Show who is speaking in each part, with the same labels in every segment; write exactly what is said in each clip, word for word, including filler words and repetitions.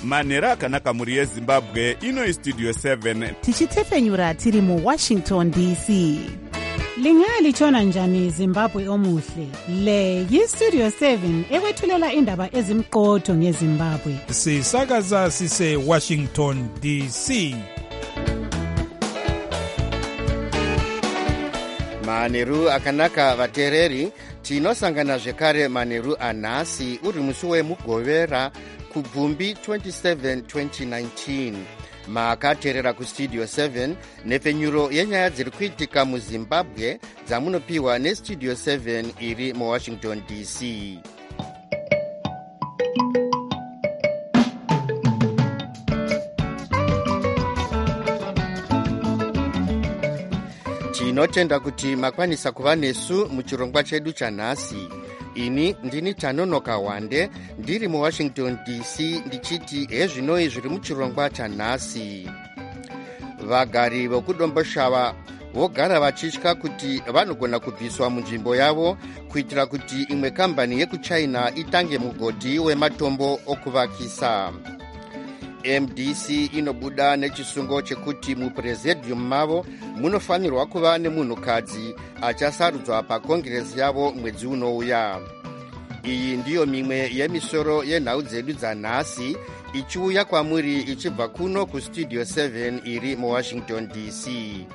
Speaker 1: manheru akanaka mhuri yezimbabwe. Ino istudio seven
Speaker 2: tichitefenyura tiri muwashington D C. Lingalitshona njani Zimbabwe omuhle? Le yistudio seven ekwethulela indaba ezimqotho ngeZimbabwe.
Speaker 3: Sisakaza sise Washington D C.
Speaker 4: Manheru akanaka vatereri, tinosangana zvekare manheru anhasi uri musi wemugovera kubvumbi twenty-seven twenty nineteen. Makaterera kustudio seven nepfenyuro yenyaya dziri kuitika muZimbabwe dzamunopiwa nestudio seven iri muWashington D C. Tinotenda kuti makwanisa kuva nesu muchirongwa chedu chanhasi. Ini ndini Tanonoka Wande ndiri muWashington D C ndichiti hezvinoi zviri muchirongwa chanhasi. Vagari vokudomboshava vogara vachitya kuti vanogona kubviswa munzvimbo yavo kuitira kuti imwe kambani yekuchina itange mugodhi wematombo okuvakisa. M D C inobuda nechisungo chekuti mupresidium mavo munofanirwa kuva nemunhukadzi achasarudzwa pakongresi yavo mwedzi unouya. Iyi ndiyo mimwe yemisoro yenhau dzedu dzanhasi ichiuya kwamuri ichibva kuno kustudio seven iri muWashington D C.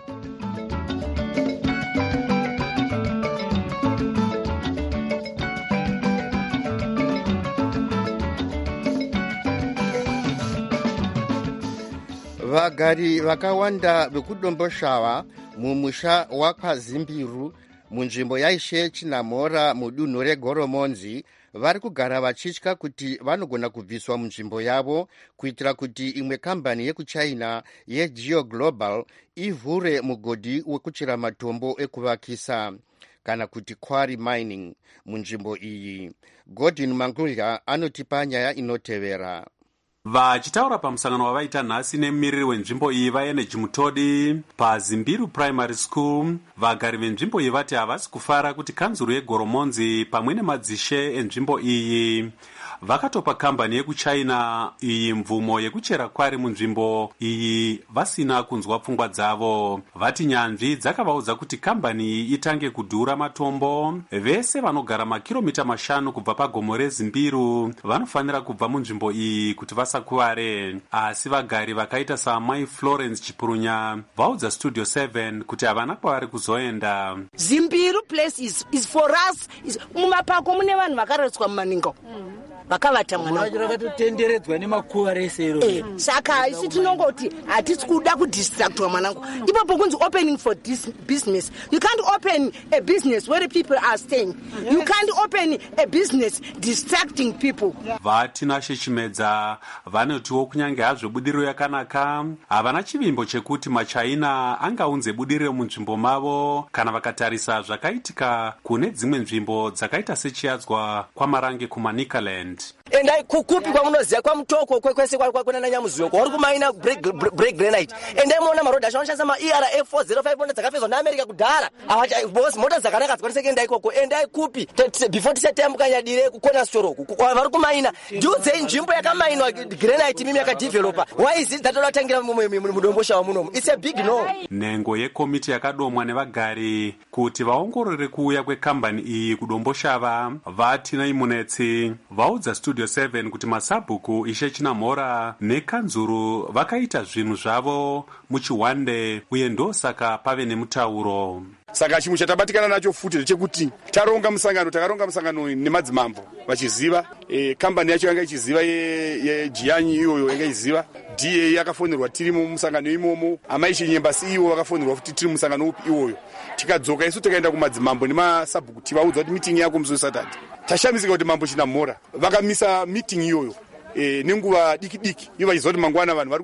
Speaker 4: Vagari vakawanda vekudomboshava mumusha wakazimbiru munzvimbo yaishe Chinamora mudunhu reGoromonzi vari kugara vachitya kuti vanogona kubviswa munzvimbo yavo kuitira kuti imwe kambani yekuchina yeGeo Global ivhure mugodhi wekuchera matombo ekuvakisa kana kuti quarry mining munzvimbo iyi. Gordon Mangulya anotipa nyaya inotevera.
Speaker 5: Vachitaura pamusangano wavaita nhasi nemumiriri wenzvimbo iyi vaeneji Mutodi paZimbiru Primary School, vagari venzvimbo iyi vati havasi kufara kuti kanzuru yeGoromonzi pamwe nemadzishe enzvimbo iyi vakatopa kambani yekuchina iyi mvumo yekuchera kwari munzvimbo iyi vasina kunzwa pfungwa dzavo. Vati nyanzvi dzakavaudza kuti kambani iyi itange kudhura matombo. Vese vanogara makiromita mashanu kubva pagomo reZimbiru vanofanira kubva munzvimbo iyi kuti vasakuvare. Asi vagari vakaita saamai Florence Chipurunya vaudza Studio seven kuti havana kwavari kuzoenda.
Speaker 6: Zimbiru place is, is for us. Mumapako mune vanhu vakaraswa mumaningo. Vakavata mwana
Speaker 7: vakatotenderedzwa nemakuva rese iro.
Speaker 6: Eh, saka isi tinongoti hatisi kuda kudistractwa mwanangu. Ipapo kunzi opening for this business. You can't open a business where people are staying. You can't open a business distracting people.
Speaker 5: Vati Nashechimedza vanotiwo kunyange hazvo budiriro yakanaka havana chivimbo chekuti maChina angaunze budiriro munzvimbo mavo kana vakatarisa zvakaitika kune dzimwe nzvimbo dzakaita sechiadzwa kwamarange kuManicaland.
Speaker 7: Endai kukupi kwamunoziya kwamutoko kwese kwakunana Nyamuziyo kwari kumaina break granite. Endai muona marodha anoshandisa ma E R F four oh five dzakapezwa naAmerica kudhara. Avacha boss mota dzakanaka dzikwaniseke endai ikoko. Endai kupi before tisetembuka nyadire kukona store uku. Vari kumaina ndiudze nzvimbo yakamainwa granite mimi yakadeveloper. Why is it that olatangira mudombosha munomu? It's a big no.
Speaker 5: Nengo yekomiti yakadomwa nevagari kuti vaongorore kuuya kwekambani iyi kudomboshava vati naimunetsi vaudza Studio seven kuti masabhuku ishe Chinamora nekanzuru vakaita zvinhu zvavo muchiwande uye ndosaka pave nemutauro.
Speaker 8: Saka chimwe chatabatikana nacho futi chekuti taronga musangano takaronga musangano nemadzimambo vachiziva e, kambani yacho yanga ichiziva yeJianyi iyoyo yanga ichiziva D A yakafonerwa tiri mumusangano imomo amai Chinyembasi iwo vakafonerwa futi tiri mumusangano upi iwoyo. Tikadzoka isu tikaenda kumadzimambo nemasabhuku tivaudza kuti meeting yako musi weSaturday. Tashamisika kuti mambo Chinamora vakamisa meeting iyoyo e, nenguva diki diki ivo vachizoti mangwana vanhu vari kuita sei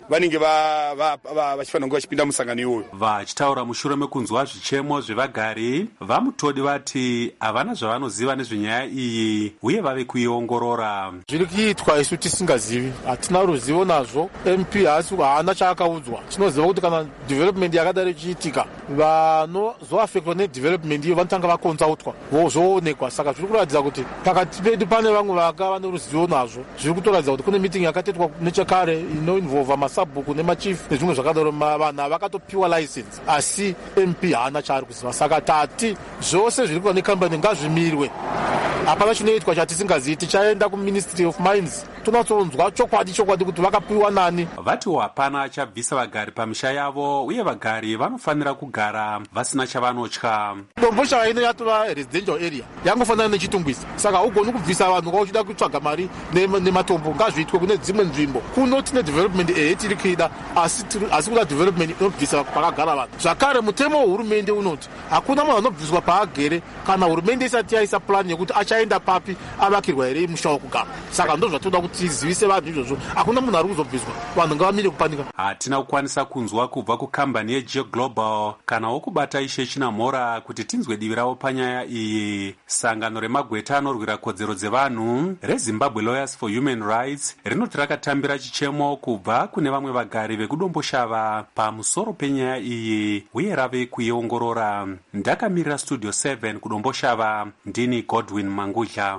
Speaker 8: vanenge vachifanira kunge vachipinda musangano iwoyo.
Speaker 5: Vachitaura mushure mekunzwa zvichemo zvevagari, vamutodi vati havana zvavanoziva nezvenyaya iyi uye vave kuiongorora.
Speaker 9: Zviri kuitwa isu tisingazivi, hatina ruzivo nazvo. M P haana chaakaudzwa. Tinoziva kuti kana development yakadaro ichiitika, vanozoafektwa nedevelopment iyo vanotanga vakonzautwa vozoonekwa. Saka zviri kuratidza kuti pakati pedu pane vamwe vakava neruzivo nazvo. Zviri kutoratidza kuti kune meeting yakatetwa nechekare inoinvolva masabhuku nemachief nezvimwe zvakadaro. Vanhu vakatopiwa license asi M P haana chaari kuziva. Saka tati zvose zviri kuva nekambani ngazvimirwe. Hapana chinoitwa chatisingazivi. Tichaenda kuministry of mines tonatsonzwa chokwadi chokwadi kuti vakapiwa nani.
Speaker 5: Vatiwo hapana achabvisa vagari pamisha yavo uye vagari vanofanira kugara vasina chavanotya.
Speaker 9: Domboshava ino yatova residential area yangofanana nechitumbwisa. Saka haugoni kubvisa vanhu kwa uchida kutsvaga mari nematombo. Ngazviitwe kune dzimwe nzvimbo. Kuno tine development ehe tiri kuida asi kuda development inobvisa pakagara vanhu. Zvakare mutemo wehurumende unoti hakuna munhu anobviswa paagere kana hurumende isati yaisa plan yekuti achaenda papi avakirwa here musha wokugara. Saka ndo zvatoda kuti tizivise vanhu izvozvo. Hakuna munhu ari kuzobviswa, vanhu ngavamire kupanika.
Speaker 5: Hatina kukwanisa kunzwa kubva kukambani yeGeo Global kana wokubata Ishe Chinamhora kuti tinzwe divi ravo panyaya iyi. Sangano remagweta anorwira kodzero dzevanhu reZimbabwe Lawyers for Human Rights rinoti rakatambira chichemo kubva kune vamwe vagari vekudomboshava pamusoro penyaya iyi uye rave kuiongorora. Ndakamirira Studio seven kudomboshava, ndini Godwin Mangudla.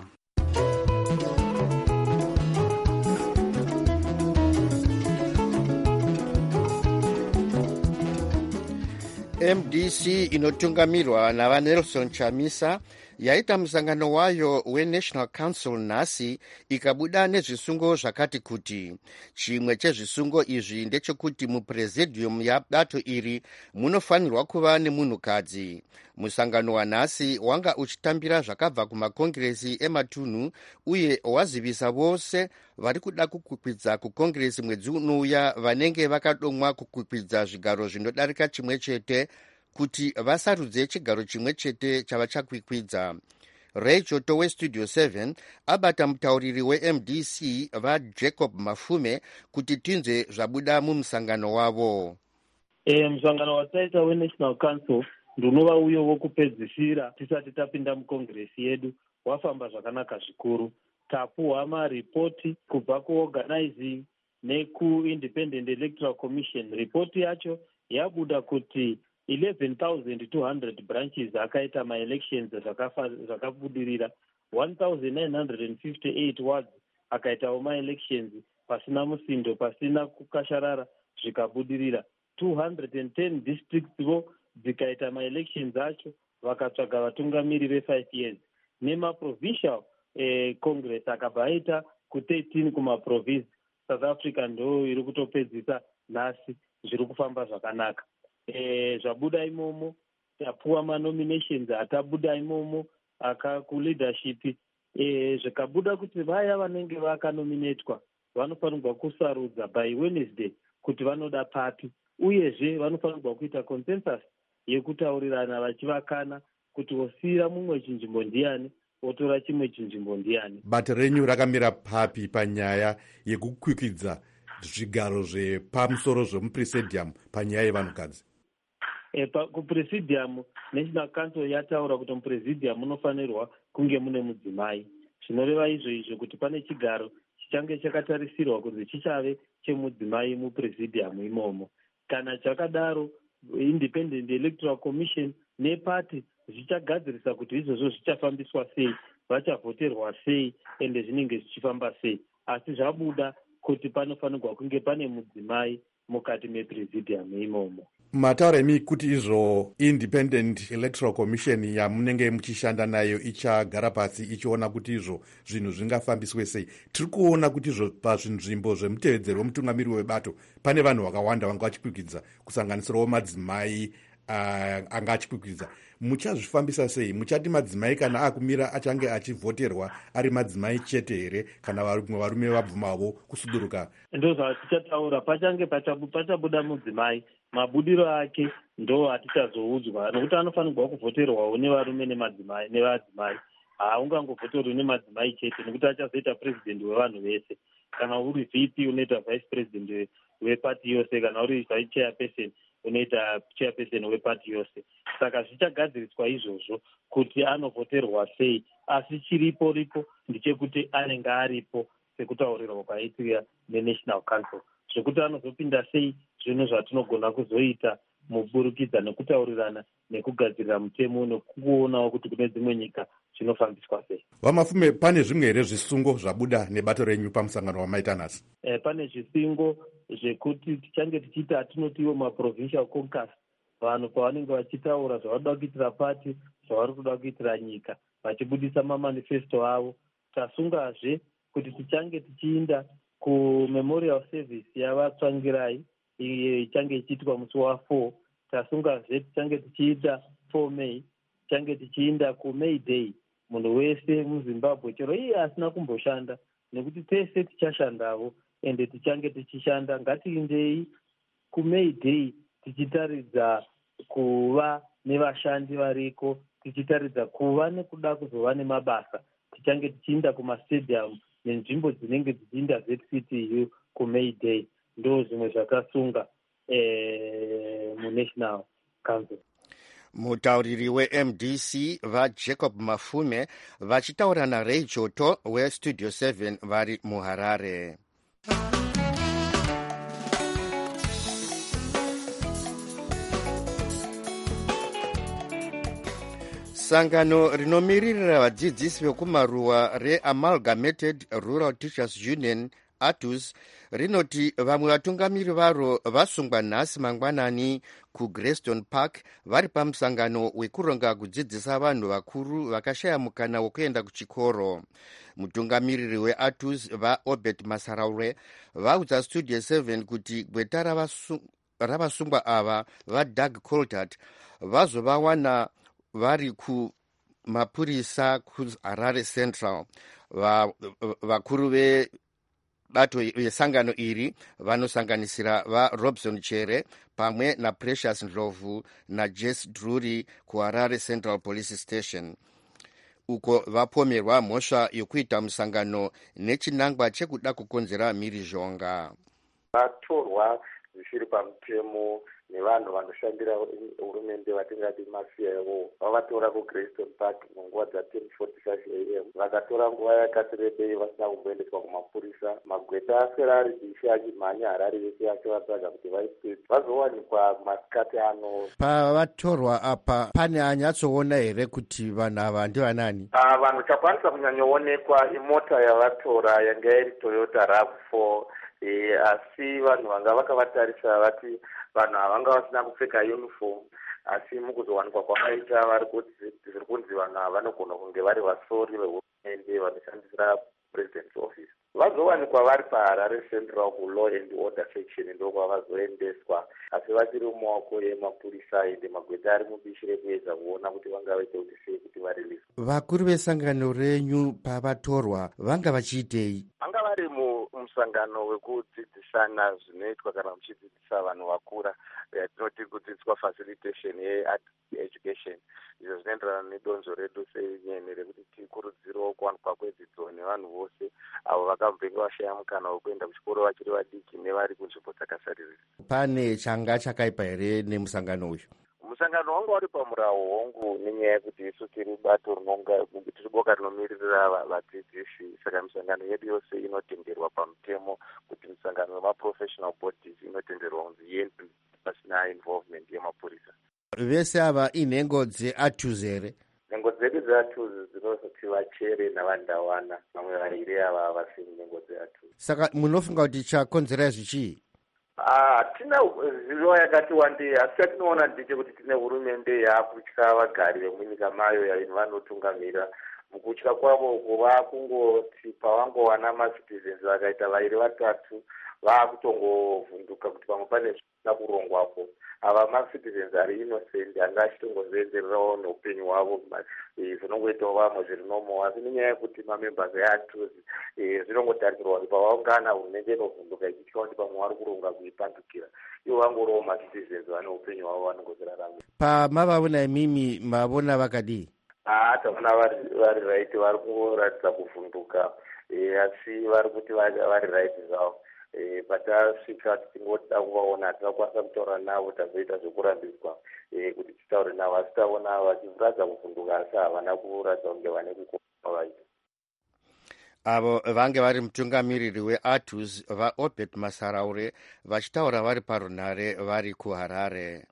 Speaker 4: M D C inotungamirwa navaNelson Chamisa yaita musangano wayo weNational Council nhasi ikabuda nezvisungo zvakati kuti. Chimwe chezvisungo izvi ndechekuti mupresidium yabato iri munofanirwa kuva nemunhukadzi. Musangano wanhasi wanga uchitambira zvakabva kumakongiresi ematunhu uye wazivisa vose vari kuda kukwikwidza kukongiresi mwedzi unouya vanenge vakadomwa kukwikwidza zvigaro zvinodarika chimwe chete kuti vasarudze chigaro chimwe chete chavachakwikwidza. Ray Choto weStudio seven abata mutauriri weM D C vaJacob Mafume kuti tinzwe zvabuda mumusangano wavo.
Speaker 10: E, musangano wataita weNational Council ndinova uyo wokupedzisira tisati tapinda mukongresi yedu wafamba zvakanaka zvikuru. Tapuhwa maripoti kubva kuorganizing nekuindependent electoral commission. Ripoti yacho yabuda kuti eleven thousand two hundred branches akaita ma-elections zvakabudirira. one thousand nine hundred fifty-eight wards akaitawo ma-elections pasina musindo pasina kukasharara zvikabudirira. two hundred ten districts vo dzikaita ma-elections acho vakatsvaga vatungamiri ve-five years. Nema-provincial eh, congress akabva aita ku-thirteen kuma-province. South Africa ndo iri kutopedzisa nhasi zviri kufamba zvakanaka. E, zvabuda imomo tapuwa manominations atabuda imomo aka kuleadership. E, zvikabuda kuti vaya vanenge vakanominatwa vanofanirwa kusarudza by Wednesday kuti vanoda papi, uyezve vanofanirwa kuita consensus yekutaurirana vachivakana kuti osira mumwe chinzvimbo ndiani otora chimwe chinzvimbo ndiani.
Speaker 1: Bato renyu rakamira papi panyaya yekukwikwidza zvigaro zvepamusoro zvemupresidium panyaya yevanhukadzi?
Speaker 10: E, kupresidium National Council yataura kuti mupresidium munofanirwa kunge mune mudzimai. Zvinoreva izvo izvo kuti pane chigaro chichange chakatarisirwa kuti chichave chemudzimai mupresidium imomo. Kana chakadaro independent electoral commission nepati zvichagadzirisa kuti izvozvo zvichafambiswa sei, vachavhoterwa sei ende zvinenge zvichifamba sei. Asi zvabuda kuti panofanirwa kunge pane mudzimai mukati mepresidium imomo.
Speaker 1: Mataura imi kuti izvo independent electoral commission yamunenge muchishanda nayo ichagara pasi ichiona kuti izvo zvinhu zvingafambiswe sei. Tiri kuona kuti izvo pazvinzvimbo zvemutevedzeri wemutungamiri webato pane vanhu vakawanda vanga vachikwikwidza kusanganisirawo madzimai uh, anga achikwikwidza. Muchazvifambisa sei? Muchati madzimai kana akumira achange achivhoterwa ari madzimai chete here kana vamwe varume vabvumavo kusuduruka?
Speaker 10: Ndo zvatichataura, pachange pachabuda mudzimai mabudiro ake ndo hatichazoudzwa, nokuti anofanirwa kuvhoterwawo nevarume nemadzimai nevadzimai. Haungangovhoterwi nemadzimai chete nokuti achazoita president wevanhu vese. Kana uri V P unoita vice president wepati yose, kana uri chairperson unoita chairperson wepati yose. Saka zvichagadziriswa izvozvo kuti anovhoterwa sei, asi chiripo ripo ndechekuti anenge aripo sekutaurirwa kwaitika nenational council. Zvekuti anozopinda sei zvinhu zvatinogona kuzoita muburukidza nekutaurirana nekugadzirira mutemo nekuonawo kuti kune dzimwe nyika zvinofambiswa sei.
Speaker 1: Vamafume, pane zvimwe here zvisungo zvabuda nebato renyu pamusangano wamaita nhasi?
Speaker 10: E, pane zvisungo zvekuti tichange tichiita atinotiwo maprovincial caucus, vanhu pavanenge vachitaura zvavanoda kuitira pati, zvavari kuda kuitira nyika, vachibudisa mamanifesto avo. Tasungazve kuti tichange tichiinda kumemorial service yavatsvangirai ichange ichiitwa musi wa4. Tasungazve tichange tichiita four May, tichange tichiinda kuMay Day. Munhu wese muZimbabwe chero iye asina kumboshanda, nekuti tese tichashandavo ende tichange tichishanda, ngatiindei kuMay Day tichitaridza kuva nevashandi variko, tichitaridza kuva nekuda kuzova nemabasa. Tichange tichiinda kumastadium nenzvimbo dzinenge dzichiinda Z C T U kuMay Day. Ndo zvimwe zvakasunga eh, muNational Council.
Speaker 4: Mutauriri we-M D C vaJacob Mafume vachitaura naRay Joto weStudio seven vari muHarare. Sangano rinomiririra vadzidzisi vekumaruwa reAmalgamated Rural Teachers Union A T U S rinoti vamwe vatungamiri varo vasungwa nhasi mangwanani kuGreyston Park vari pamusangano wekuronga kudzidzisa vanhu vakuru vakashaya mukana wekuenda kuchikoro. Mutungamiriri weA T U S vaObert Masaraure vaudza Studio seven kuti gweta ravasungwa ava vaDoug Coltart vazovawana vari kumapurisa kuHarare Central. Vakuru ve bato yesangano iri vanosanganisira vaRobson Chere pamwe naPrecious Ndlovu naJess Drury kuHarare Central Police Station, uko vapomerwa mhosva yokuita musangano nechinangwa chekuda kukonzera mhirizhonga.
Speaker 11: Vatorwa zvisiri pamutemo nevanhu vanoshandira hurumende vatingati mafiyaiwo vavatora kuGreyston Park munguva dza-ten forty-five a m vakatora nguva yakati rebei vasina kumboendeswa kumapurisa. Magweta aswera ari dishi achimhanya Harare yese achivatsvaga kuti vaiswedzi vazowanikwa masikati ano.
Speaker 4: Pavatorwa apa pane anyatsoona here kuti vanhu ava ndivanani?
Speaker 11: Vanhu chakwanisa kunyanyoonekwa imota yavatora yanga iri Toyota RAV four. E, asi vanhu vanga vakavatarisa vati vanhu havanga vasina kupfeka uniform, asi mukuzowanikwa kwakaita vari zviri kunzi vanhu ava vanogona kunge vari vasori vehurumende vanoshandisira president's office. Vazowanikwa vari paHarare Central kuLaw and Order section ndokwavazoendeswa, asi vachiri mumaoko emapurisa ende magweta ari mubishi rekuedza kuona kuti vangaite kuti sei kuti varilise.
Speaker 4: Vakuru vesangano renyu pavatorwa vanga vachiitei?
Speaker 11: Vanga vari musangano wekudzidzisana zvinoitwa kana muchidzidzisa vanhu vakura, yatinoti kudzidziswa facilitation yeeducation. Izvo zvinoenderana nedonzvo redu senyene rekuti tikurudzirewo kuwanikwa kwedzidzo nevanhu vose avo vakabvenge vashaya mukana wekuenda kuchikoro vachiri vadiki nevari kunzvimbo dzakasaririra.
Speaker 4: Pane changa chakaipa here nemusangano uyu?
Speaker 11: Musangano wanga uri pamurawo hongu nenyaya yekuti isu tiri bato rinonga tiri boka rinomiririra vadzidzisi, saka misangano yedu yose inotenderwa pamutemo kuti misangano yemaprofessional bodies inotenderwa kunzi iende pasina involvement yemapurisa.
Speaker 4: Vese ava inhengo dzeA T U S here?
Speaker 11: Nhengo dzedu dzeA T U S dzinozoti vaChere navandawana, vamwe vairi ava vasiri nhengo dzeA T U S.
Speaker 4: Saka munofunga kuti chakonzera zvichii?
Speaker 11: Hatina zivo yakati wandei, asi chatinoona ndechekuti tine hurumende yaakutya vagari vemunyika mayo yaino vanotungamira. Mukutya kwavo kuva kungoti pavangowana macitizens vakaita vairi vatatu vaakutongovhunduka kuti pamwe pane zvisina kurongwapo. Ava macitizens ari innocent anga achitongozoendererawo neupenyu hwavo zvinongoitawo vamwe zviri nomo, asi nenyaya yekuti mamembers eA T U S zvinongotarisirwa kuti pavaungana hurumende inovhunduka ichitya kuti pamwe vari kuronga kuipandukira, ivo vangorowo macitizens vane upenyu hwavo vanongozviraramira.
Speaker 4: Pamavaona imimi mavona vakadii?
Speaker 11: Ah, taona vari vari right, vari kungoratidza kuvhunduka, asi vari kuti vari right zvavo. e, patasvika tichingoda kuvaona hatinakwanisa kutaura navo, tazoita zvekurambidzwa e, kuti titaure navo, asi taona vachiradza kuvhunduka asi havana kuratidza kunge vane kukoma vaita.
Speaker 4: Avo vange vari mutungamiriri weAtus vaObert Masaraure vachitaura vari parunhare vari kuHarare.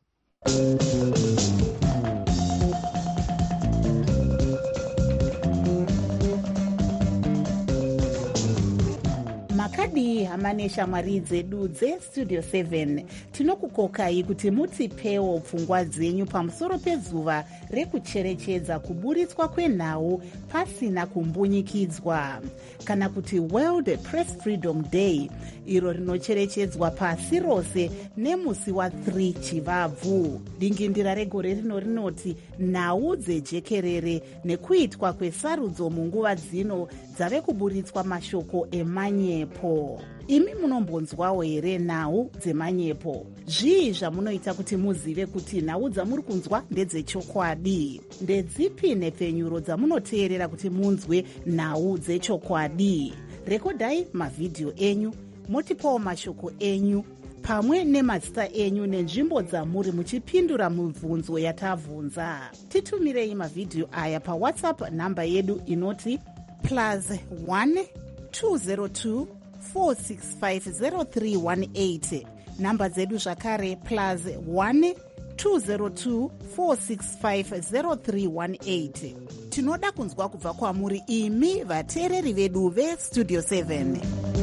Speaker 2: makadii hama neshamwari dzedu dzestudio seven, tinokukokai kuti mutipewo pfungwa dzenyu pamusoro pezuva rekucherechedza kuburitswa kwenhau pasina kumbunyikidzwa, kana kuti World Press Freedom Day, iro rinocherechedzwa pasi rose nemusi wa three Chivabvu. Dingindira regore rino rinoti nhau dzejekerere nekuitwa kwesarudzo munguva dzino dzave kuburitswa mashoko emanyepo. Imi munombonzwawo here nhau dzemanyepo? Zvii zvamunoita kuti muzive kuti nhau dzamuri kunzwa ndedzechokwadi? Ndedzipi nepfenyuro dzamunoteerera kuti munzwe nhau dzechokwadi? Rekodai mavhidhiyo enyu, motipawo mashoko enyu pamwe nemazita enyu nenzvimbo dzamuri muchipindura mibvunzo yatabvunza. Titumirei mavhidhiyo aya pawhatsapp namba yedu inoti plus one two zero two four six five zero three one eight. Namba dzedu zvakare plus one two zero two four six five zero three one eight. Tinoda kunzwa kubva kwamuri imi vateereri vedu vestudio seven.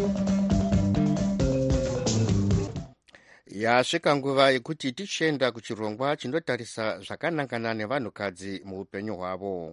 Speaker 4: Yasvika nguva yekuti tichienda kuchirongwa chinotarisa zvakanangana nevanhukadzi muupenyu hwavo.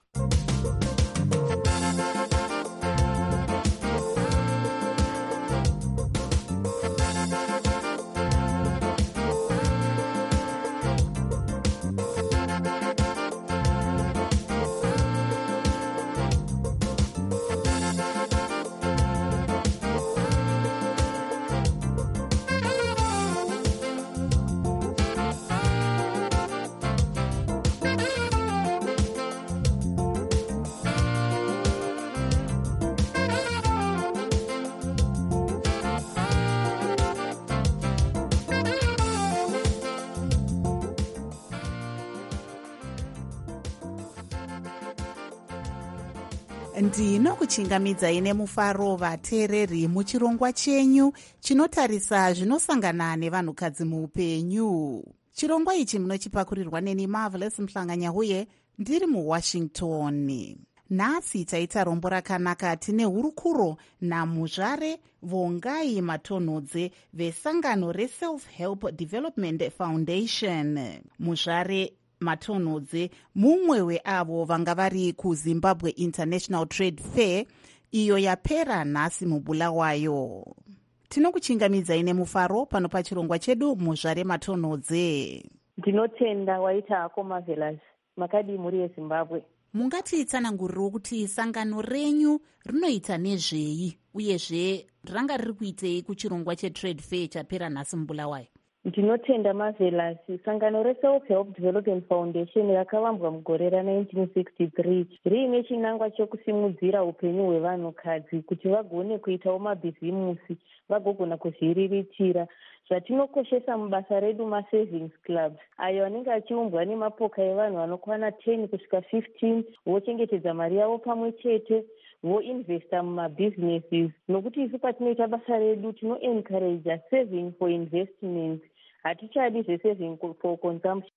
Speaker 4: Ndinokuchingamidzai nemufaro vateereri muchirongwa chenyu chinotarisa zvinosangana nevanhukadzi muupenyu. Chirongwa ichi munochipakurirwa neni Marvelous Mhlanganya-Huye ndiri muWashington. Nhasi taita rombo rakanaka tine hurukuro namuzvare Vongai Matonhodze vesangano reSelf-Help Development Foundation. Muzvare Matonhodze mumwe weavo vanga vari kuZimbabwe International Trade Fair iyo yapera nhasi muBulawayo. Tinokuchingamidzai nemufaro pano pachirongwa chedu muzvare Matonhodze.
Speaker 12: Ndinotenda waita hako Marvelous, makadii muri yeZimbabwe?
Speaker 2: Mungatitsanangurirawo kuti sangano renyu rinoita nezvei uyezve ranga riri kuitei kuchirongwa chetrade fair chapera nhasi muBulawayo?
Speaker 12: Ndinotenda Marvelous, sangano reSelf-Help Development Foundation rakavambwa mugore ra nineteen sixty-three riine chinangwa chekusimudzira upenyu hwevanhukadzi kuti vagone kuitawo mabhizimusi, vagogona kuzviriritira. Zvatinokoshesa mubasa redu maSavings Clubs, ayo anenge achiumbwa nemapoka evanhu vanokwana ten kusvika fifteen, vochengetedza mari yavo pamwe chete, voinvesta mumabusinesses. Nokuti isu patinoita basa redu tinoencourage saving for investment, hatichadi zvesaving for consumption.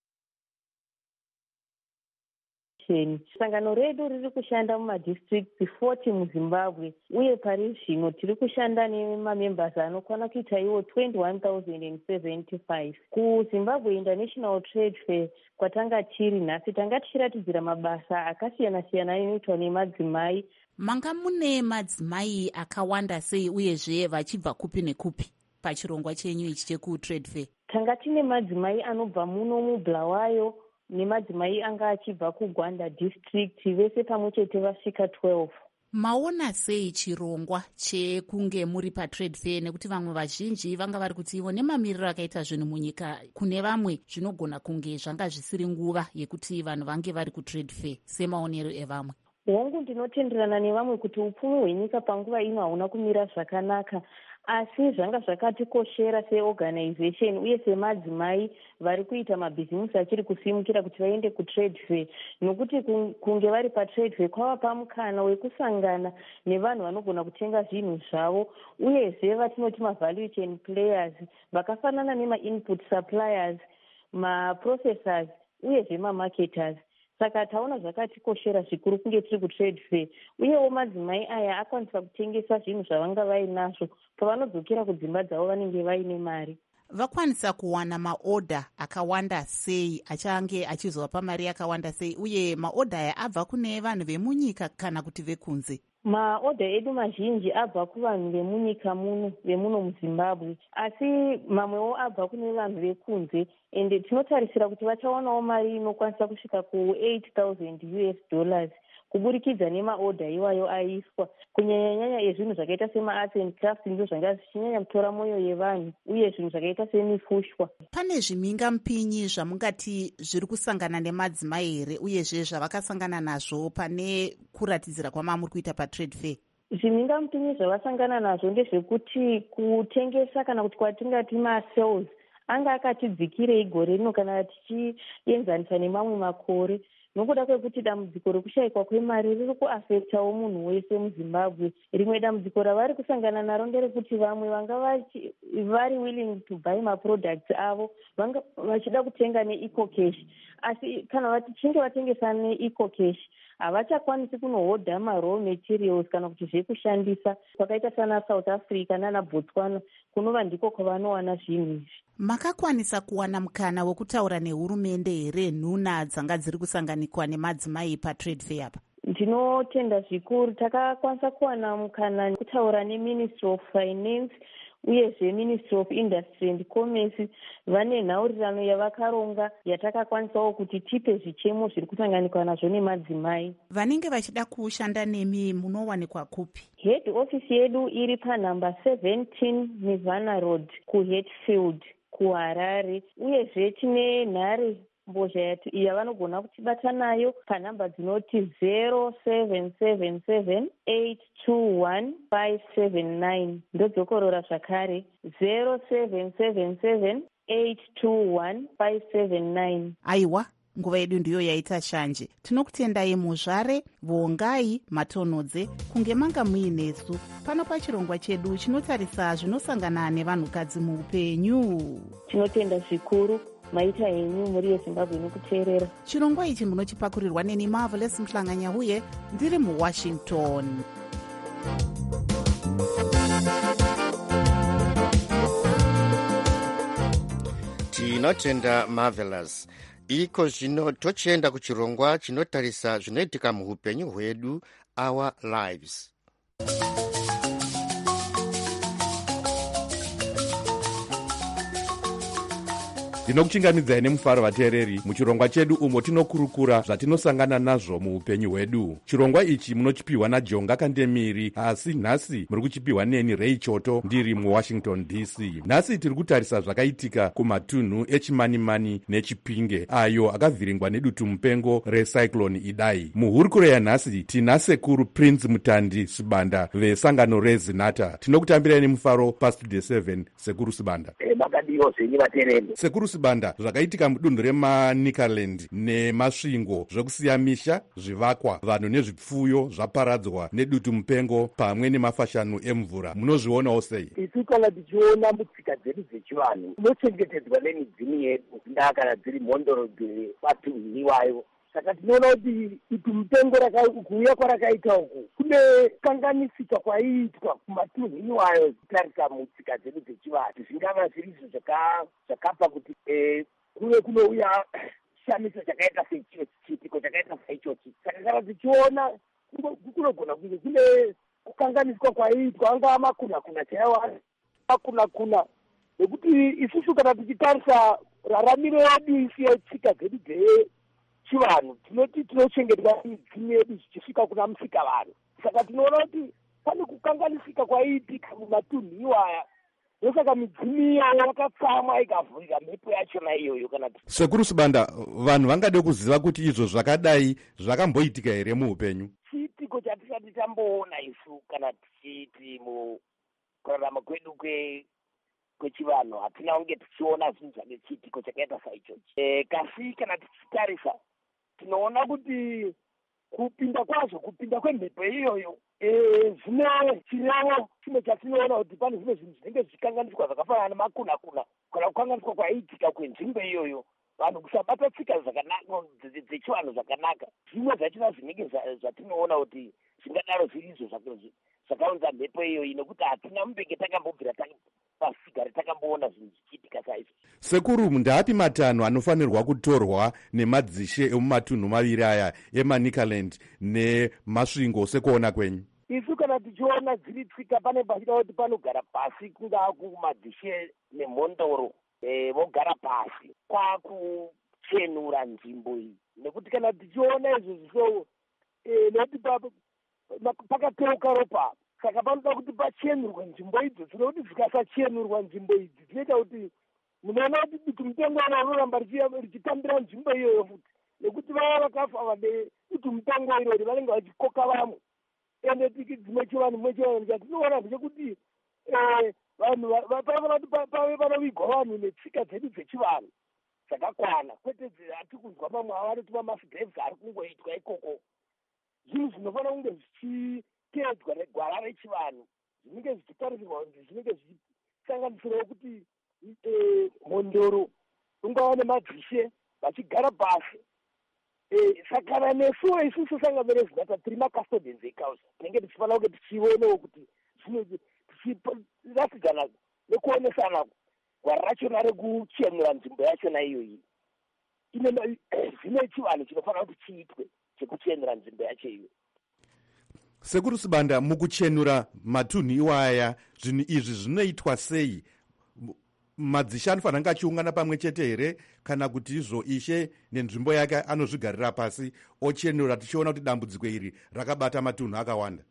Speaker 12: Sangano redu riri kushanda mumadistricts forty muZimbabwe, uye pari zvino tiri kushanda nemamembers anokwana kuita iwo twenty-one thousand seventy-five. KuZimbabwe International Trade Fair kwatanga tiri nhasi tanga tichiratidzira mabasa akasiyana-siyana anoitwa nemadzimai.
Speaker 2: Manga mune madzimai akawanda sei uyezve vachibva kupi nekupi pachirongwa chenyu ichi chekutrade fair?
Speaker 12: Tanga tine madzimai anobva muno muBulawayo nemadzimai anga achibva kuGwanda district, vese pamwe chete vasvika twelve.
Speaker 2: Maona sei chirongwa chekunge muri patrade fair, nekuti vamwe vazhinji vanga vari kuti ivo nemamiriro akaita zvinhu munyika kune vamwe zvinogona kunge zvanga zvisiri nguva yekuti vanhu vange vari kutrade fair, semaonero evamwe?
Speaker 12: Hongu ndinotenderana nevamwe kuti upfumi hwenyika panguva ino hauna kumira zvakanaka. asi zvanga zvakatikoshera seorganization uye semadzimai vari kuita mabhizimusi achiri kusimukira kuti vaende kutrade fair, nokuti kunge vari patrade fair kwavapa mukana wekusangana nevanhu vanogona kutenga zvinhu zvavo, uyezve vatinoti mavalue chain players vakafanana nemainput suppliers, maprocessors uyezve mamarketers. Saka taona zvakatikoshera zvikuru kunge tiri kutrade fair, uyewo madzimai aya akwanisa kutengesa zvinhu zvavanga vainazvo pavanodzokera kudzimba dzavo vanenge vaine mari.
Speaker 2: Vakwanisa kuwana maodha akawanda sei, achange achizovapa mari yakawanda sei, uye maodha aya abva kune vanhu vemunyika kana kuti vekunze?
Speaker 12: Maodha edu mazhinji abva kuvanhu vemunyika muno, vemuno muZimbabwe, asi mamwewo abva kune vanhu vekunze, ende tinotarisira kuti vachawanawo mari inokwanisa kusvika ku eight thousand U S dollars kuburikidza nemaodha iwayo aiswa. Kunyanyanyanya ezvinhu zvakaita sema-arts and crafts ndizvo zvanga zvichinyanya kutora mwoyo yevanhu, uye zvinhu zvakaita semifushwa.
Speaker 2: Pane zvimhinga mupinyi zvamungati zviri kusangana nemadzimai here, uyezve zvavakasangana nazvo pane kuratidzira kwamamuri kuita patrade fair?
Speaker 12: Zvimhinga mupinyi zvavasangana nazvo ndezvekuti kutengesa kana kuti kwatingati masales anga akatidzikirei gore rino kana tichienzanisa nemamwe makore, nokuda kwekuti dambudziko rekushayikwa kwemari riri kuafektawo munhu wese muZimbabwe. Rimwe dambudziko ravari kusangana naro nderekuti vamwe vanga vari willing to buy maproducts avo vanga vachida kutenga neeco cash, asi kana vachinge vatengesa neeco cash havachakwanisi kunohodha maraw materials kana kuti zvekushandisa kwakaita sana South Africa nana Botswana, kunova ndiko kwavanowana zvinhu izvi.
Speaker 2: Makakwanisa kuwana mukana wekutaura nehurumende here nhuna dzanga dziri kusanganikwa nemadzimai patrade fair apa?
Speaker 12: Ndinotenda zvikuru takakwanisa kuwana mukana wekutaura neMinistry of Finance uyezve Ministry of Industry and Commerce. Vane nhaurirano yavakaronga yatakakwanisawo kuti tipe zvichemo zviri kusanganikwa nazvo nemadzimai.
Speaker 2: Vanenge vachida kushanda nemi munowanikwa kupi?
Speaker 12: Head office yedu iri panhamba seventeen Nirvana Road kuHatfield kuHarare, uyezve tine nhare mbozha yavanogona kutibata nayo panhamba dzinoti zero seven seven seven eight two one five seven nine. Ndodzokorora zvakare zero seven seven seven eight two one five seven nine.
Speaker 2: Aiwa, nguva yedu ndiyo yaita shanje. Tinokutendai muzvare, vongai, matonodze, kunge manga muinesu pano pachirongwa chedu chinotarisa zvinosangana nevanhukadzi muupenyu.
Speaker 12: Tinotenda zvikuru maita henyu muri yeZimbabwe nekuteerera.
Speaker 2: Chirongwa ichi munochipakurirwa neni Marvelous Mhlanganya uye ndiri muWashington.
Speaker 4: Tinotenda Marvelous. Iko zvino tochienda kuchirongwa chinotarisa zvinoitika muupenyu hwedu, Our Lives.
Speaker 1: Ndinokuchinganidzai nemufaro vateereri muchirongwa chedu umo tinokurukura zvatinosangana nazvo muupenyu hwedu. Chirongwa ichi munochipiwa naJonga Kandemiri, asi nhasi muri kuchipiwa neni Ray Choto ndiri muWashington D C. Nhasi tiri kutarisa zvakaitika kumatunhu eChimanimani neChipinge ayo akavhiringwa nedutu mupengo recyclone Idai. Muhurukuro yanhasi tina sekuru Prince Mutandi Sibanda vesangano reZinata. Tinokutambirai nemufaro pastudio seven. Sekuru Sibanda.
Speaker 13: E, makadiyo zvenyi vateereri.
Speaker 1: Sekuru Sibanda, zvakaitika mudunhu remanikaland nemasvingo zvokusiya misha, zvivakwa, vanhu nezvipfuyo zvaparadzwa nedutu mupengo pamwe nemafashanu emvura. Munozvionawo sei?
Speaker 13: Isu kana tichiona mutsika dzedu dzechivanhu tinochengetedzwa nemidzimu yedu ndaa kana dziri mhondoro dzematunhu iwayo. Saka tinoona kuti dutu mupengo kuuya kwarakaita uku kune kanganisika kwaiitwa kumatunhu iwayo kutarisa mutsika dzedu dzechivanhu. Zvingava zviri izvo zvakapa kuti kuve kunouya shamiso chakaita sechiitiko chakaita saichochi. Saka kana tichiona kunogona kunge kune kukanganiswa kwaiitwa angava makuna-kuna chaiwa makuna-kuna, nekuti isusu kana tichitarisa raramiro yedu isi yetsika dzedu dzechivanhu tinoti tinochengetwa midzimu yedu zvichisvika kuna musika vanhu. Saka tinoona kuti pane kukanganisika kwaiitika mumatunhu iwaya, ndosaka midzimu iyaya yakapfama ikavhurika mhepo yachona iyoyo. Kana
Speaker 1: Sekuru Sibanda, vanhu vangade kuziva kuti izvo zvakadai zvakamboitika here muupenyu?
Speaker 13: Chiitiko chatisati tamboona isu kana tichiti kurarama kwedu kwe kwechivanhu hatina kunge tichiona zvinhu zvake chiitiko chakaita saichochi. E, kasi kana tichitarisa tinoona kuti kupinda kwazvo kupinda kwemhepo iyoyo zvine chirevo chimwe chatinoona kuti pane zvimwe zvinhu zvinenge zvichikanganiswa zvakafanana nemakunakuna kana kukanganiswa kwaiitika kwenzvimbo iyoyo, vanhu kusabata tsika zvakanaka dzechivanhu zvakanaka. Zvimwe zvachona zvinenge zvatinoona kuti zvingadaro zviri izvo zvakaunza mhepo iyoyi, nekuti hatina mubenge takambobvira pasigare takamboona zvinhu zvichiitika saizvo.
Speaker 1: Sekuru, ndaapi matanho anofanirwa kutorwa nemadzishe emumatunhu maviri aya eManicaland nemasvingo sekuona kwenyu?
Speaker 13: Isu kana tichiona dziri tsika pane pachida kuti panogara pasi, kungaa kumadzishe nemhondoro vogara pasi kwakuchenura nzvimbo iyi, nekuti kana tichiona izvo zvisou nekuti pakateuka ropa, saka panoda kuti pachenurwe nzvimbo idzo. Tinokuti dzikasachenurwa nzvimbo idzi dzinoita kuti munoona kuti dutu mupengo ana anoramba richitambira nzvimbo iyoyo futi, nekuti vava vakafa vade dutu mupengo irori vanenge vachikoka vamwe. Ende tiki dzimwe chivanhu mwe chivanhu chatinoona ndechekuti vanhu panofanira kuti pave panovigwa vanhu netsika dzedu dzechivanhu dzakakwana, kwete hati kunzwa mamwe avanoti mamasgraves ari kungoitwa ikoko. Zvinhu zvinofanira kunge zvichiteedzwa negwara rechivanhu, zvinenge zvichitarisirwa kuti zvinenge zvichisanganisirawo kuti mhondoro ungava nemadzishe vachigara pasi. Sakana nesuwo isusu sangamerezvinata tiri macustodians ecows tinenge tichifanira kunge tichionewo kuti tichiratidzana nekuonesana gwara rachona rekuchenura nzvimbo yachona iyoyi zvine chivanhu chinofanira kuti chiitwe chekuchenura nzvimbo yacho iyo.
Speaker 1: Sekuru Sibanda, mukuchenura matunhu iwaya zvinhu izvi zvinoitwa sei? Madzishe anofanira kunge achiungana pamwe chete here, kana kuti izvo ishe nenzvimbo yake anozvigarira pasi ochenura, tichiona kuti dambudziko iri rakabata matunhu akawanda?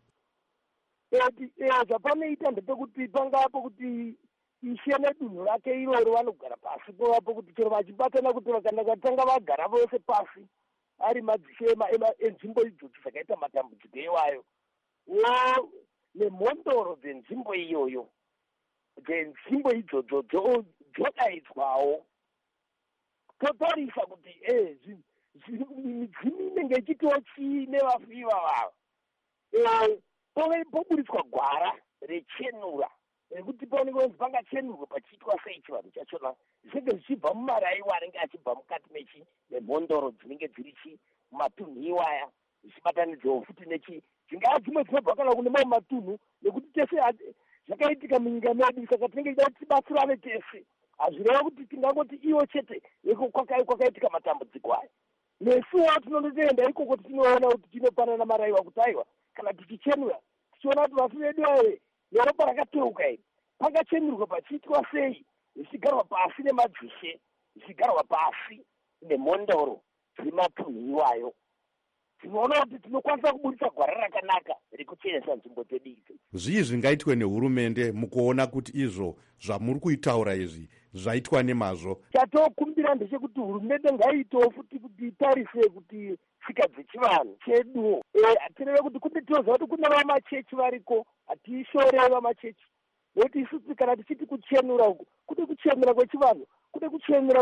Speaker 13: Zvapanoita ndepekuti pangapo kuti ishe nedunhu rake iroro vanogara pasi povapo kuti chero vachibatana kuti kana vatanga vagara vose pasi ari madzishe enzvimbo idzodzo zvakaita matambudziko iwayo nemhondoro dzenzvimbo iyoyo dzenzvimbo idzodzo dzodaidzwawo totarisa kuti midzimu inenge ichitiwo chii nevafiwa vavo poburitswa gwara rechenura rekuti paoneke kunzi pangachenurwe pachiitwa sei chivanhu chachona, zvinenge zvichibva mumaraiwa anenge achibva mukati mechi nemhondoro dzinenge dziri chi matunhu iwaya zvichibatanidzawo futi nechi dzingava dzimwe dzinobva kana kune mamwe matunhu, nekuti tese zvakaitika munyika medu, saka tinenge ida kuti tibatsirane tese. Hazvireva kuti tingangoti iwo chete kwakaitika matambudziko aya. Nesuwo tinondotoenda ikoko tinoona kuti tinopanana maraiwa kuti aiwa kana tichichenura tichiona kuti vafi vedu ave neropa rakateuka iri pakachenurwa pachiitwa sei, zvichigarwa pasi nemadzishe, zvichigarwa pasi nemhondoro dziri matunhu iwayo. Tinoona kuti tinokwanisa kuburitsa gwara rakanaka rekuchenesa nzvimbo dzedu idzi.
Speaker 1: Zvii zvingaitwe nehurumende mukuona kuti izvo zvamuri kuitaura izvi zvaitwa nemazvo?
Speaker 13: Chatokumbira ndechekuti hurumende ngaiitewo futi kuti itarise kuti tsika dzechivanhu cheduwo. Tireve kuti kuti tinoziva kuti kune vamachechi variko, hatishorei vamachechi, nekuti isusu kana tichiti kuchenura uku kude kuchenura kwechivanhu, kude kuchenura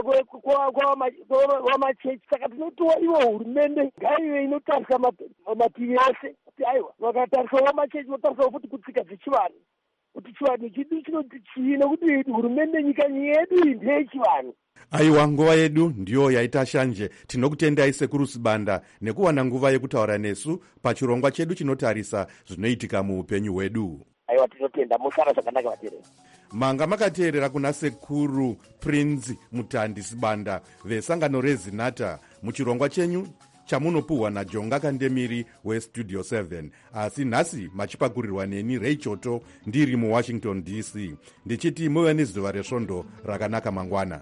Speaker 13: kwamachechi. Saka tinotiwa iwo hurumende ngaive inotarisa mativi ese kuti aiwa vakatarisa vamachechi votarisawo futi kutsika dzechivanhu, kuti chivanhu chidu chinoti chii, nekuti hurumende nyika yedu iyi ndeyechivanhu.
Speaker 1: Aiwa, nguva yedu ndiyo yaita shanje. Tinokutendai Sekuru Sibanda nekuwana nguva yekutaura nesu pachirongwa chedu chinotarisa zvinoitika muupenyu hwedu.
Speaker 13: Aiwa, tinotenda. Musara zvakanaka vateereri.
Speaker 1: Manga makateerera kuna Sekuru Prince Mutandi Sibanda vesangano reZinata muchirongwa chenyu chamunopuhwa naJonga Kandemiri weStudio seven. Asi nhasi machipakurirwa neni Ray Choto ndiri muWashington D C. Ndichiti muve nezuva resvondo rakanaka mangwana.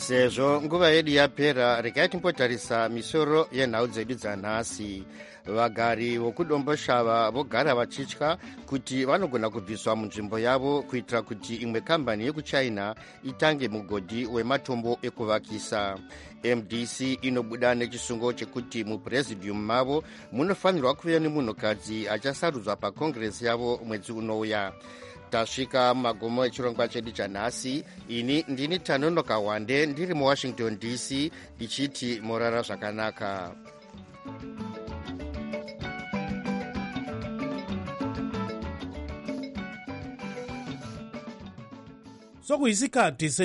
Speaker 4: sezvo nguva yedu yapera, regai timbotarisa misoro yenhau dzedu dzanhasi. Vagari vokudomboshava vogara vachitya kuti vanogona kubviswa munzvimbo yavo kuitira kuti imwe kambani yekuchina itange mugodhi wematombo ekuvakisa. M D C inobuda nechisungo chekuti mupresidium mavo munofanirwa kuva nemunhukadzi achasarudzwa pakongresi yavo mwedzi unouya. Tasvika magomo echirongwa chedu chanhasi. Ini ndini Tanonoka Wande ndiri muWashington D C ndichiti morara zvakanaka.
Speaker 3: sokuyisikhathi